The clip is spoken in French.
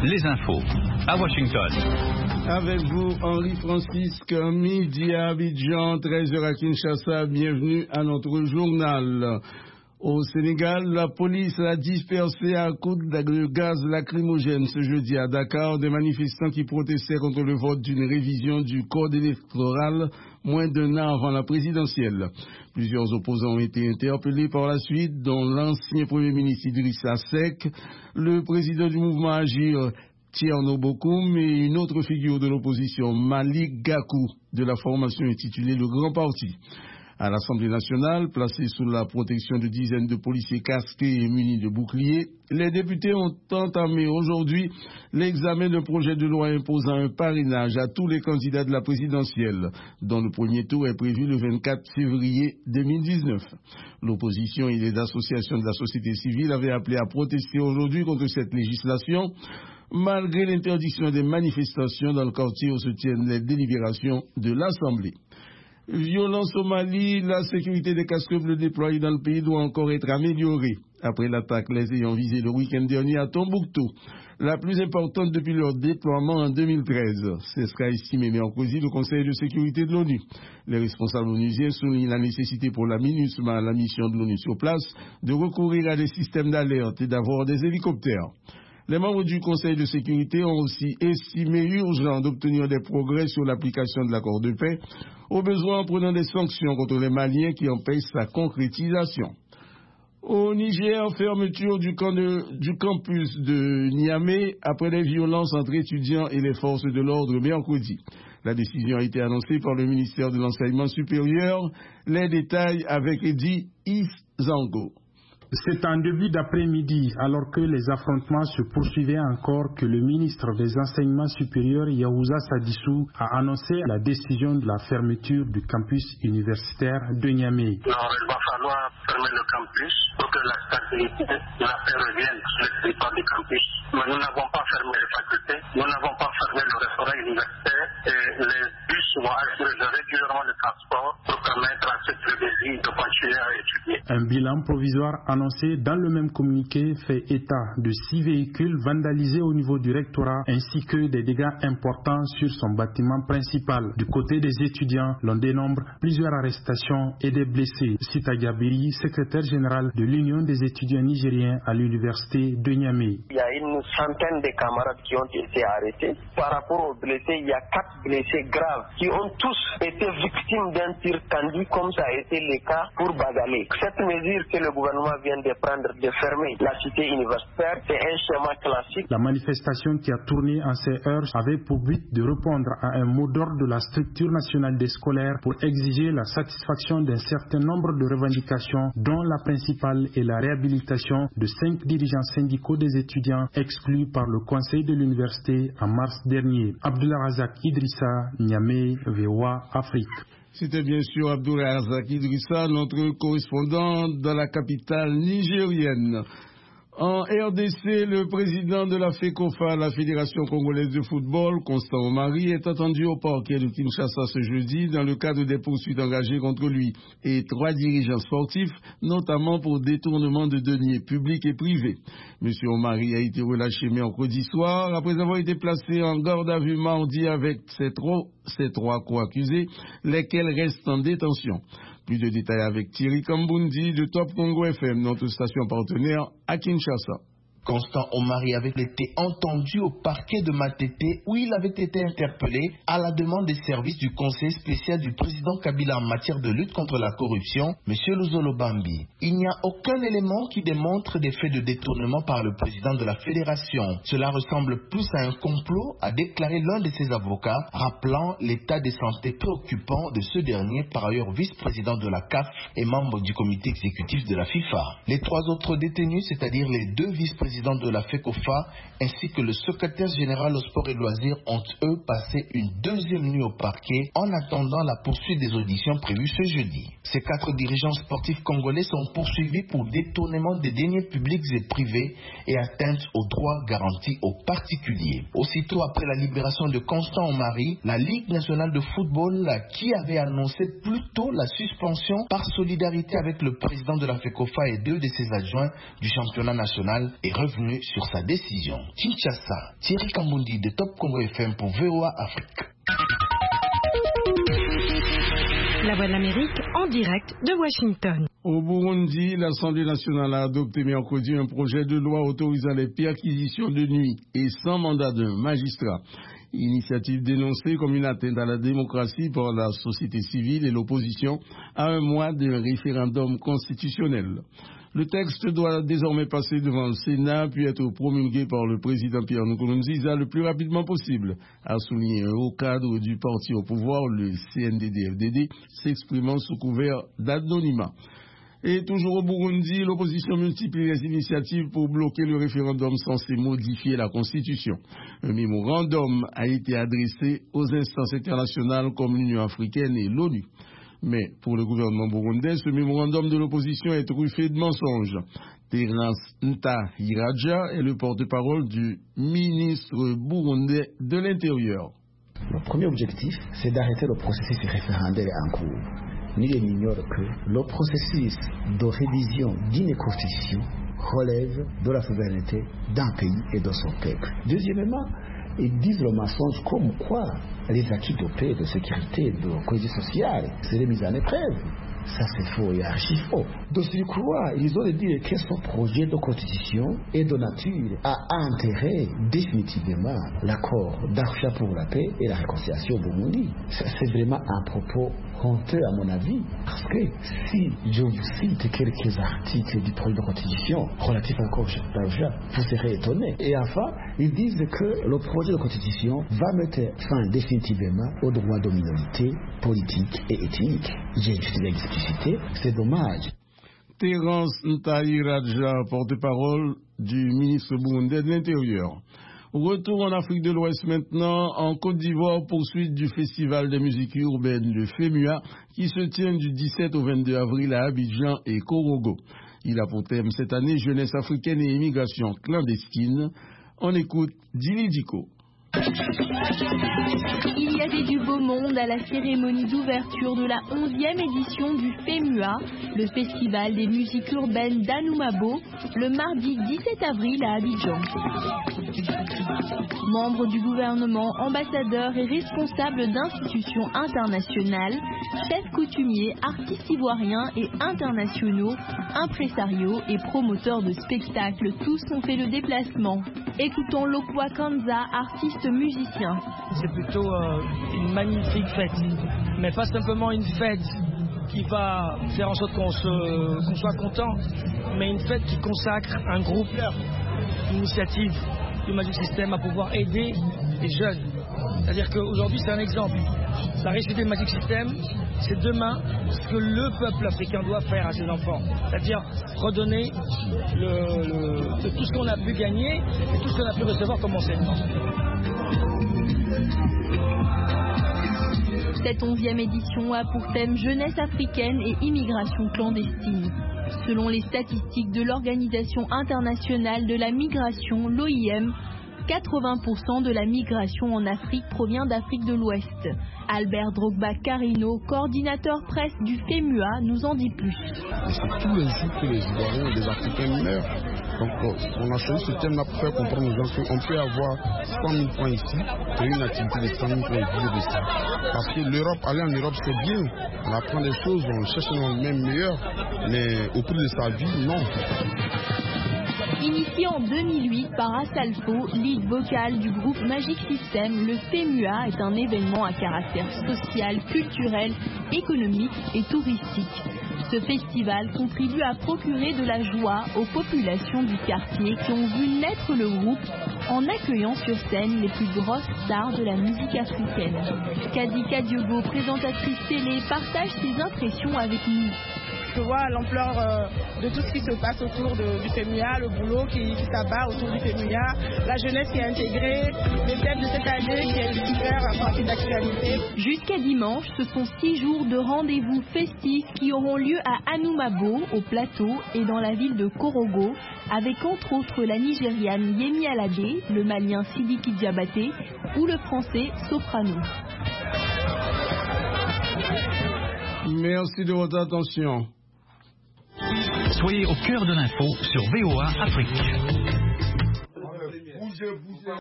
les infos à Washington. Avec vous, Henri-Francisque, midi à Abidjan, 13h à Kinshasa. Bienvenue à notre journal. Au Sénégal, la police a dispersé à coups de gaz lacrymogène ce jeudi à Dakar des manifestants qui protestaient contre le vote d'une révision du code électoral moins d'un an avant la présidentielle. Plusieurs opposants ont été interpellés par la suite, dont l'ancien Premier ministre Idrissa Seck, le président du mouvement Agir Thierno Bokoum et une autre figure de l'opposition, Malik Gakou, de la formation intitulée Le Grand Parti. À l'Assemblée nationale, placée sous la protection de dizaines de policiers casqués et munis de boucliers, les députés ont entamé aujourd'hui l'examen d'un projet de loi imposant un parrainage à tous les candidats de la présidentielle, dont le premier tour est prévu le 24 février 2019. L'opposition et les associations de la société civile avaient appelé à protester aujourd'hui contre cette législation, malgré l'interdiction des manifestations dans le quartier où se tiennent les délibérations de l'Assemblée. Violence au Mali, la sécurité des casques bleus déployés dans le pays doit encore être améliorée. Après l'attaque les ayant visés le week-end dernier à Tombouctou, la plus importante depuis leur déploiement en 2013. C'est ce qu'a estimé mercredi le Conseil de sécurité de l'ONU. Les responsables onusiens soulignent la nécessité pour la MINUSMA, la mission de l'ONU sur place, de recourir à des systèmes d'alerte et d'avoir des hélicoptères. Les membres du Conseil de sécurité ont aussi estimé urgent d'obtenir des progrès sur l'application de l'accord de paix, au besoin en prenant des sanctions contre les Maliens qui empêchent sa concrétisation. Au Niger, fermeture du campus de Niamey après les violences entre étudiants et les forces de l'ordre mercredi. La décision a été annoncée par le ministère de l'Enseignement supérieur. Les détails avec Eddy Zango. C'est en début d'après-midi, alors que les affrontements se poursuivaient encore, que le ministre des Enseignements supérieurs, Yahouza Sadissou, a annoncé la décision de la fermeture du campus universitaire de Niamey. Alors, il va falloir fermer le campus pour que la stabilité de la paix revienne sur le territoire du campus. Mais nous n'avons pas fermé les facultés, nous n'avons pas fermé le restaurant universitaire et les bus vont assurer régulièrement le transport pour permettre à ceux qui le désirent de continuer à étudier. Un bilan provisoire annoncé dans le même communiqué fait état de 6 véhicules vandalisés au niveau du rectorat ainsi que des dégâts importants sur son bâtiment principal. Du côté des étudiants, l'on dénombre plusieurs arrestations et des blessés. Sita Gabiri, secrétaire général de l'Union des étudiants nigériens à l'université de Niamey. Il y a une centaine de camarades qui ont été arrêtés. Par rapport aux blessés, il y a 4 blessés graves qui ont tous été victimes d'un tir tendu comme ça a été le cas pour Bagalé. Cette mesure que le gouvernement vient de prendre de fermer la cité universitaire, c'est un schéma classique. La manifestation qui a tourné en ces heures avait pour but de répondre à un mot d'ordre de la structure nationale des scolaires pour exiger la satisfaction d'un certain nombre de revendications, dont la principale est la réhabilitation de 5 dirigeants syndicaux des étudiants exclus par le conseil de l'université en mars dernier. Abdullah Razak Idrissa, Niamey, VOA Afrique. C'était bien sûr Abdoulaye Arzaki Idrissa, notre correspondant dans la capitale nigérienne. En RDC, le président de la FECOFA, la Fédération congolaise de football, Constant Omari, est attendu au parquet de Kinshasa ce jeudi dans le cadre des poursuites engagées contre lui et 3 dirigeants sportifs, notamment pour détournement de deniers publics et privés. Monsieur Omari a été relâché mercredi soir après avoir été placé en garde à vue mardi avec ses 3 co-accusés, lesquels restent en détention. Plus de détails avec Thierry Kambundi de Top Congo FM, notre station partenaire à Kinshasa. Constant Omari avait été entendu au parquet de Matete où il avait été interpellé à la demande des services du conseil spécial du président Kabila en matière de lutte contre la corruption, M. Luzolo Bambi. Il n'y a aucun élément qui démontre des faits de détournement par le président de la fédération. Cela ressemble plus à un complot, a déclaré l'un de ses avocats, rappelant l'état de santé préoccupant de ce dernier, par ailleurs vice-président de la CAF et membre du comité exécutif de la FIFA. Les 3 autres détenus, c'est-à-dire les 2 vice-présidents de la FECOFA ainsi que le secrétaire général au sport et loisirs ont eux passé une 2e nuit au parquet en attendant la poursuite des auditions prévues ce jeudi. Ces 4 dirigeants sportifs congolais sont poursuivis pour détournement des deniers publics et privés et atteinte aux droits garantis aux particuliers. Aussitôt après la libération de Constant Omari, la Ligue nationale de football qui avait annoncé plus tôt la suspension par solidarité avec le président de la FECOFA et 2 de ses adjoints du championnat national est revenu sur sa décision. Kinshasa, Thierry Kambundi de Top Congo FM pour VOA Afrique. La Voix de l'Amérique en direct de Washington. Au Burundi, l'Assemblée nationale a adopté mercredi un projet de loi autorisant les perquisitions de nuit et sans mandat d'un magistrat. Initiative dénoncée comme une atteinte à la démocratie par la société civile et l'opposition à un mois d'un référendum constitutionnel. Le texte doit désormais passer devant le Sénat puis être promulgué par le président Pierre Nkurunziza le plus rapidement possible, a souligné un haut cadre du parti au pouvoir, le CNDD-FDD, s'exprimant sous couvert d'anonymat. Et toujours au Burundi, l'opposition multiplie les initiatives pour bloquer le référendum censé modifier la Constitution. Un mémorandum a été adressé aux instances internationales comme l'Union africaine et l'ONU. Mais pour le gouvernement burundais, ce mémorandum de l'opposition est truffé de mensonges. Terence Ntahiraja est le porte-parole du ministre burundais de l'Intérieur. Le premier objectif, c'est d'arrêter le processus référendaire en cours. Nul n'ignore que le processus de révision d'une constitution relève de la souveraineté d'un pays et de son peuple. Deuxièmement, ils disent le mensonge comme quoi les acquis de paix, de sécurité, de cohésion sociale seraient mis en épreuve. Ça c'est faux et archi faux. De surcroît, ils ont dit que ce projet de constitution est de nature à enterrer définitivement l'accord d'Arusha pour la paix et la réconciliation au Burundi. C'est vraiment un propos honteux à mon avis, parce que si je vous cite quelques articles du projet de constitution relatif à l'accord d'Arusha, vous serez étonnés. Et enfin, ils disent que le projet de constitution va mettre fin définitivement aux droits de minorités politiques et ethniques. J'ai explicité, c'est dommage. Terence Ntahiraja, porte-parole du ministre burundais de l'Intérieur. Retour en Afrique de l'Ouest maintenant, en Côte d'Ivoire, poursuite du festival des musiques urbaines, le FEMUA, qui se tient du 17 au 22 avril à Abidjan et Korogo. Il a pour thème cette année jeunesse africaine et immigration clandestine. On écoute Dili Diko. Il y avait du beau monde à la cérémonie d'ouverture de la 11e édition du FEMUA, le festival des musiques urbaines d'Anoumabo, le mardi 17 avril à Abidjan. Membres du gouvernement, ambassadeurs et responsables d'institutions internationales, chefs coutumiers, artistes ivoiriens et internationaux, impresarios et promoteurs de spectacles, tous ont fait le déplacement. Écoutons Lokwa Kanza, artiste musicien. C'est plutôt une magnifique fête, mais pas simplement une fête qui va faire en sorte qu'on soit content, mais une fête qui consacre un groupe, une initiative du Magic System à pouvoir aider les jeunes. C'est-à-dire qu'aujourd'hui c'est un exemple. La réussite du Magic System, c'est demain ce que le peuple africain doit faire à ses enfants. C'est-à-dire redonner tout ce qu'on a pu gagner et tout ce qu'on a pu recevoir comme enseignement. Cette 11e édition a pour thème jeunesse africaine et immigration clandestine. Selon les statistiques de l'Organisation internationale de la migration, l'OIM, 80% de la migration en Afrique provient d'Afrique de l'Ouest. Albert Drogba Carino, coordinateur presse du FEMUA, nous en dit plus. C'est tous les jours que les Ivoiriens et les Africains meurent. Donc on a choisi ce thème-là pour faire comprendre aux gens qu'on peut avoir 100 000 francs ici, créer une activité de 100 000 francs et vivre de ça. Parce que l'Europe, aller en Europe c'est bien, on apprend des choses, on cherche même meilleur, mais au prix de sa vie, non. Initié en 2008 par Asalfo, lead vocal du groupe Magic System, le FEMUA est un événement à caractère social, culturel, économique et touristique. Ce festival contribue à procurer de la joie aux populations du quartier qui ont vu naître le groupe en accueillant sur scène les plus grosses stars de la musique africaine. Kadika Diogo, présentatrice télé, partage ses impressions avec nous. Je vois l'ampleur de tout ce qui se passe autour du FEMUA, le boulot qui s'abat autour du FEMUA, la jeunesse qui est intégrée, les thèmes de cette année qui est super partie d'actualité. Jusqu'à dimanche, ce sont 6 jours de rendez-vous festifs qui auront lieu à Anoumabo, au plateau, et dans la ville de Korogo, avec entre autres la Nigériane Yemi Alade, le Malien Sidiki Diabaté ou le Français Soprano. Merci de votre attention. Soyez au cœur de l'info sur VOA Afrique. de pousser.